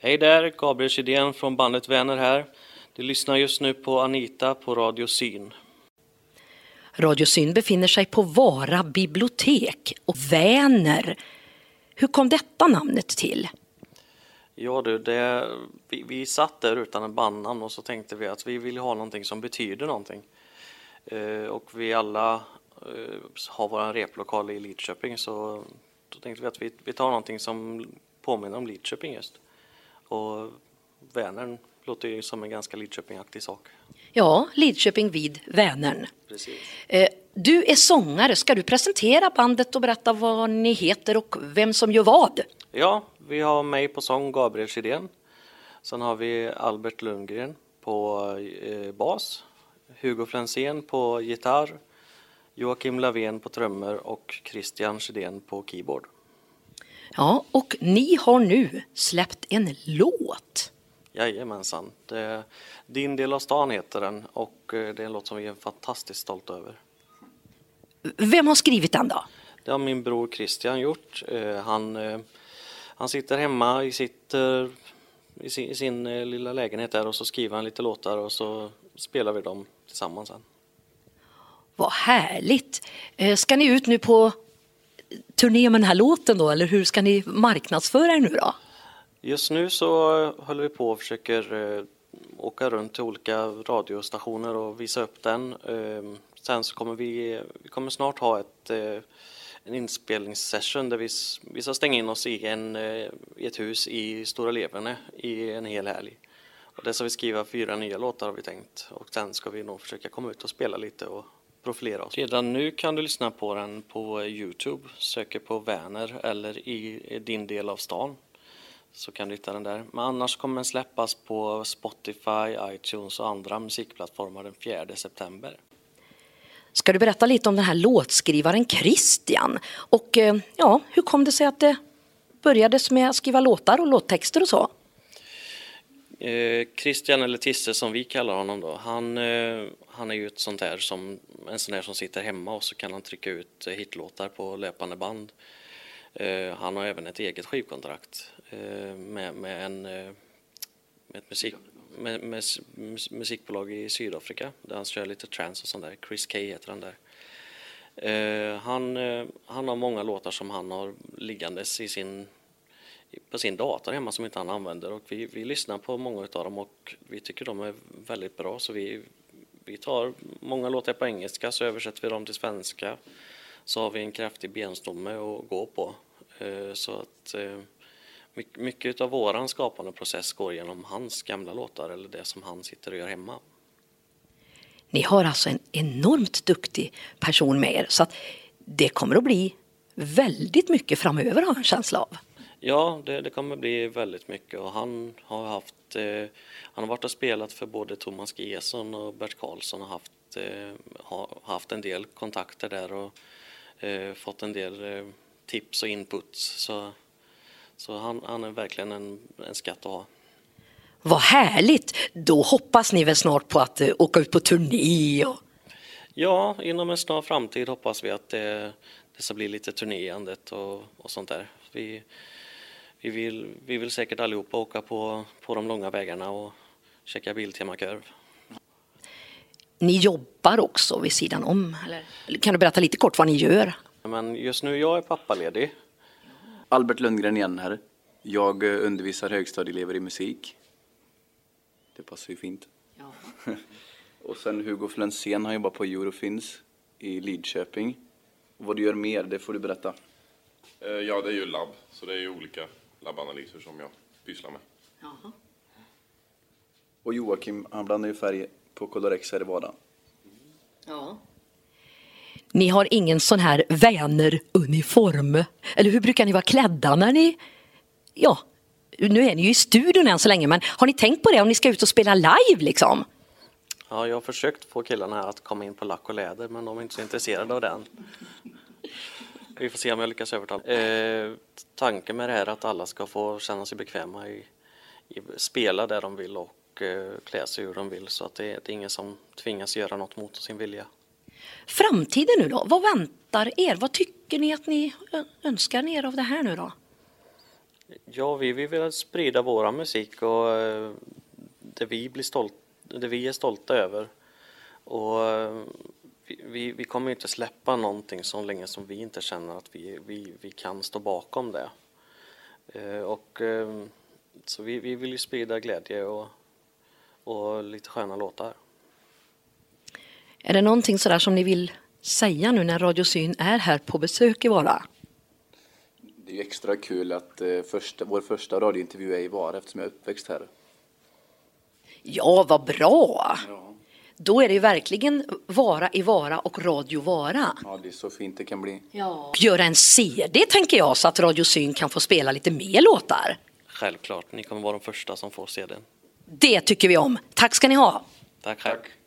Hej där, Gabriel Kidén från bandet Vänner här. Du lyssnar just nu på Anita på Radio Syn. Radio Syn befinner sig på Vara bibliotek och Vänner. Hur kom detta namnet till? Ja du, vi satt där utan en bandnamn och så tänkte vi att vi vill ha någonting som betyder någonting. Och vi alla har vår replokal i Lidköping, så då tänkte vi att vi tar någonting som påminner om Lidköping just. Och Vänern låter ju som en ganska Lidköpingaktig sak. Ja, Lidköping vid Vänern. Precis. Du är sångare. Ska du presentera bandet och berätta vad ni heter och vem som gör vad? Ja, vi har mig på sång, Gabriel Kidén. Sen har vi Albert Lundgren på bas, Hugo Flensén på gitarr, Joakim Lavén på trummor och Christian Kidén på keyboard. Ja, och ni har nu släppt en låt. Jajamensan. Din del av stan heter den, och det är en låt som vi är fantastiskt stolta över. Vem har skrivit den då? Det har min bror Christian gjort. Han sitter hemma i sin lilla lägenhet där, och så skriver han lite låtar och så spelar vi dem tillsammans sen. Vad härligt. Ska ni ut nu på turné med den här låten då, eller hur ska ni marknadsföra er nu då? Just nu så håller vi på och försöker åka runt till olika radiostationer och visa upp den. Sen så kommer vi kommer snart ha en inspelningssession där vi ska stänga in oss i ett hus i Stora Leverne i en hel helg. Och där ska vi skriva 4 nya låtar, har vi tänkt. Och sen ska vi nog försöka komma ut och spela lite och profilera oss. Redan nu kan du lyssna på den på YouTube. Söker på Vänner eller i din del av stan, så kan du hitta den där. Men annars kommer den släppas på Spotify, iTunes och andra musikplattformar den 4 september. Ska du berätta lite om den här låtskrivaren Christian? Och ja, hur kom det sig att det började med att skriva låtar och låttexter och så? Christian, eller Tisse som vi kallar honom då, han är ju en sån där som sitter hemma och så kan han trycka ut hitlåtar på löpande band. Han har även ett eget skivkontrakt med ett musikbolag i Sydafrika där han kör lite trance och sånt där. Chris K heter han där. Han har många låtar som han har liggandes på sin dator hemma som inte han använder, och vi lyssnar på många av dem och vi tycker de är väldigt bra, så vi tar många låtar på engelska, så översätter vi dem till svenska, så har vi en kraftig benstomme att gå på. Så att mycket av våran skapande process går genom hans gamla låtar eller det som han sitter och gör hemma. Ni har alltså en enormt duktig person med er, så att det kommer att bli väldigt mycket framöver, har en känsla av. Ja, det kommer bli väldigt mycket, och han har varit och spelat för både Thomas Gesson och Bert Karlsson och har haft en del kontakter där och fått en del tips och inputs, så han är verkligen en skatt att ha. Vad härligt! Då hoppas ni väl snart på att åka ut på turné? Ja, inom en snar framtid hoppas vi att det ska bli lite turnéandet och sånt där. Vi vill säkert allihopa åka på de långa vägarna och checka Biltema-kurv. Ni jobbar också vid sidan om, eller kan du berätta lite kort vad ni gör? Men just nu jag är pappaledig. Albert Lundgren igen här. Jag undervisar högstadieelever i musik. Det passar ju fint. Ja. Och sen Hugo Flensén, han jobbar på Eurofins i Lidköping. Och vad du gör mer, det får du berätta. Ja, det är ju labb. Så det är ju olika labbanalyser som jag pysslar med. Jaha. Och Joakim, han blandar ju färg på Colorex här i vardagen. Ja. Ni har ingen sån här Vänner-uniform? Eller hur brukar ni vara klädda när ni... Ja, nu är ni ju i studion än så länge, men har ni tänkt på det om ni ska ut och spela live liksom? Ja, jag har försökt få killarna här att komma in på lack och läder, men de är inte så intresserade av den. Vi får se om jag lyckas övertala. Tanken med det här är att alla ska få känna sig bekväma i spela där de vill och klä sig hur de vill, så att det är ingen som tvingas göra något mot sin vilja. Framtiden nu då? Vad väntar er? Vad tycker ni att ni önskar er av det här nu då? Ja, vi vill sprida våra musik och det vi är stolta över. Och vi kommer inte släppa någonting så länge som vi inte känner att vi kan stå bakom det. Så vi vill ju sprida glädje och lite sköna låtar. Är det någonting sådär som ni vill säga nu när Radio Syn är här på besök i Vara? Det är ju extra kul att vår första radiointervju är i Vara eftersom jag är uppväxt här. Ja, vad bra! Ja. Då är det ju verkligen Vara i Vara och Radio Vara. Ja, det är så fint det kan bli. Ja. Göra en CD tänker jag så att Radio Syn kan få spela lite mer låtar. Självklart, ni kommer vara de första som får se den. Det tycker vi om. Tack ska ni ha! Tack.